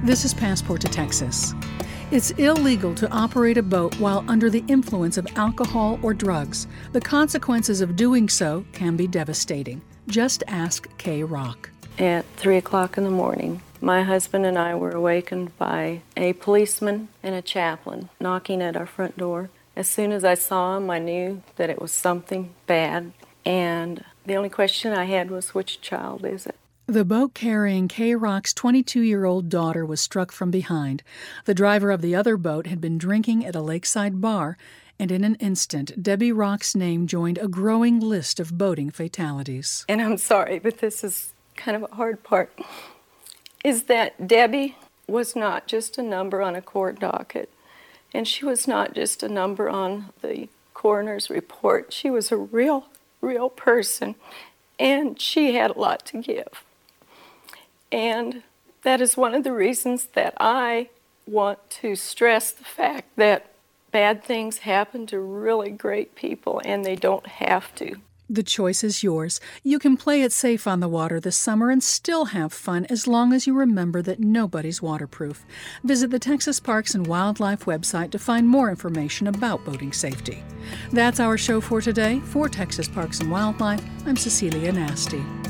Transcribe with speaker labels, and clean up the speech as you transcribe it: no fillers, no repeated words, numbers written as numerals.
Speaker 1: This is Passport to Texas. It's illegal to operate a boat while under the influence of alcohol or drugs. The consequences of doing so can be devastating. Just ask Kay Rock.
Speaker 2: At 3 o'clock in the morning, my husband and I were awakened by a policeman and a chaplain knocking at our front door. As soon as I saw him, I knew that it was something bad, and the only question I had was, which child is it?
Speaker 1: The boat carrying Kay Rock's 22-year-old daughter was struck from behind. The driver of the other boat had been drinking at a lakeside bar, and in an instant, Debbie Rock's name joined a growing list of boating fatalities.
Speaker 2: And I'm sorry, but this is kind of a hard part, is that Debbie was not just a number on a court docket, and she was not just a number on the coroner's report. She was a real person, and she had a lot to give. And that is one of the reasons that I want to stress the fact that bad things happen to really great people, and they don't have to.
Speaker 1: The choice is yours. You can play it safe on the water this summer and still have fun as long as you remember that nobody's waterproof. Visit the Texas Parks and Wildlife website to find more information about boating safety. That's our show for today. For Texas Parks and Wildlife, I'm Cecilia Nasty.